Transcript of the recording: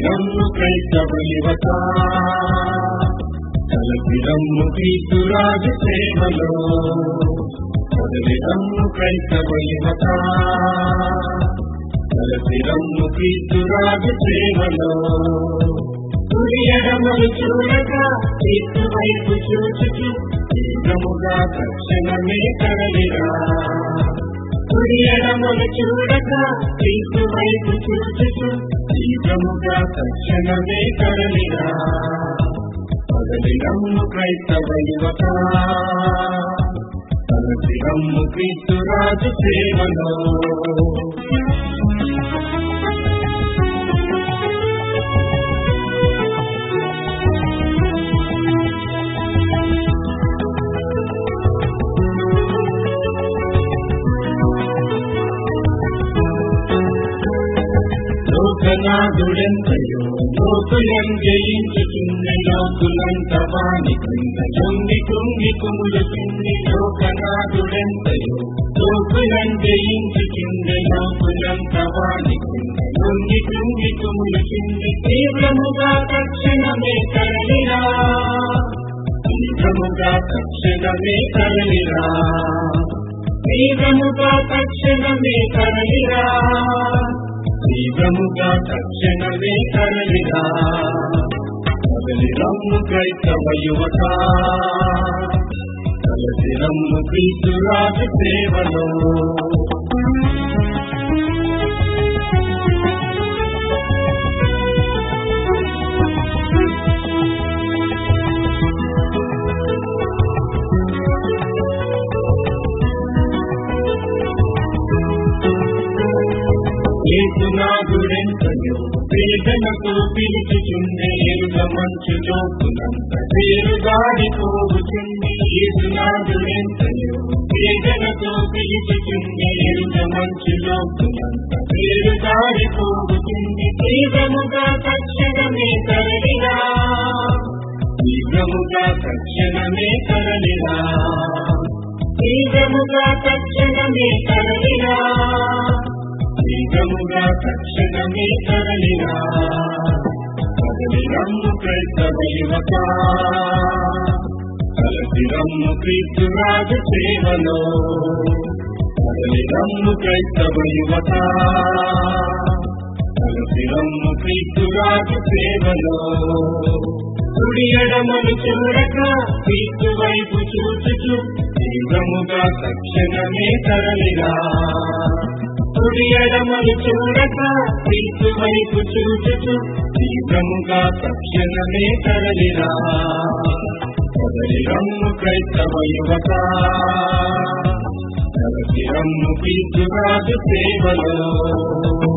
రమ్ము క్రైస్తవ యువత, కలసి రమ్ము క్రీస్తురాజు సేవలో. కదలి రమ్ము క్రైస్తవ యువత, కలసి రమ్ము క్రీస్తురాజు సేవలో. కుడి ఎడమలు చూడక క్రీస్తు వైపు చూచుచు తీవ్రముగా తక్షణమే కదలిరా. కుడి ఎడమలు చూడక క్రీస్తు వైపు చూచుచు తీవ్రముగా తక్షణమే కదలిరా. కదలి రమ్ము క్రైస్తవ యువత, కలసి రమ్ము క్రీస్తురాజు సేవలో. లోకనాథుడెంతయో లోకులం జయించుచుంది, లోకులంత వాని క్రింద కుంగి కుంగి కుములుచుంది. లోకనాథుడెంతయో లోకులం జయించుచుంది, లోకులంత వాని క్రింద కుంగి కుంగి కుములుచుంది. తీవ్రముగా తక్షణమే కదలిరా, తీవ్రముగా తక్షణమే కదలిరా, తీవ్రముగా తక్షణమే కదలిరా, తీవ్రముగా తక్షణమే కదలిరా. కదలి రమ్ము క్రైస్తవ యువత, కలసి రమ్ము క్రీస్తురాజు సేవలో. యేసునాథుడెంతయో వేదనతో పిలుచుచుండే, ఎరుగ మంచు జోకునంత పేరు దాడిపోవుచుంది. యేసునాథుడెంతయో వేదనతో పిలుచుచుండే, ఎరుగ మంచు జోకునంత పేరు దాడిపోవుచుంది. తీవ్రముగా తక్షణమే కదలిరా, తీవ్రముగా తక్షణమే కదలిరా, తీవ్రముగా తక్షణమే కదలిరా, తీవ్రముగా తక్షణమే కదలిరా. కదలి రమ్ము క్రైస్తవ యువత, కలసి రమ్ము క్రీస్తురాజు సేవలో. కదలి రమ్ము క్రైస్తవ యువత, కలసి రమ్ము క్రీస్తురాజు సేవలో. కుడి ఎడమలు చూడక క్రీస్తు వైపు చూచుచు తీవ్రముగా తక్షణమే కదలిరా. కుడి ఎడమలు చూడక క్రీస్తు వైపు చూచుచు తీవ్రముగా తక్షణమే కదలిరా. కదలి రమ్ము క్రైస్తవ యువత, కలసి రమ్ము క్రీస్తురాజు సేవలో.